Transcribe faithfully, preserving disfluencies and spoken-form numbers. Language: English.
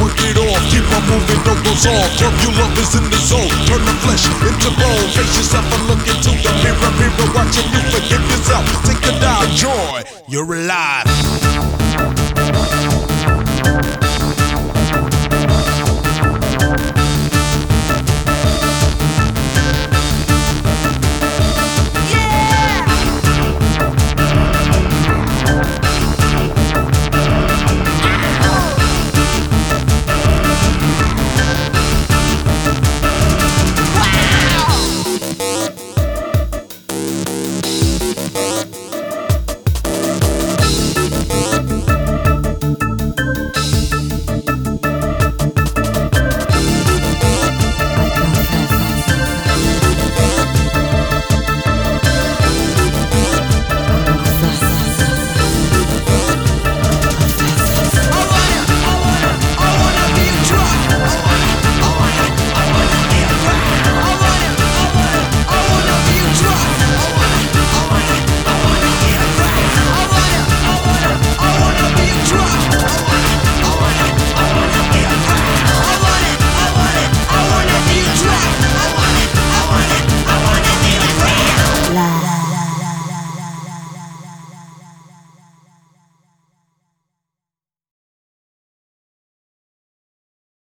work it off, keep on moving, no goes off. Till you love is in the zone, turn the flesh into bone. Face yourself and look into the mirror, mirror watching you. Forgive yourself, take a dive, joy, you're alive.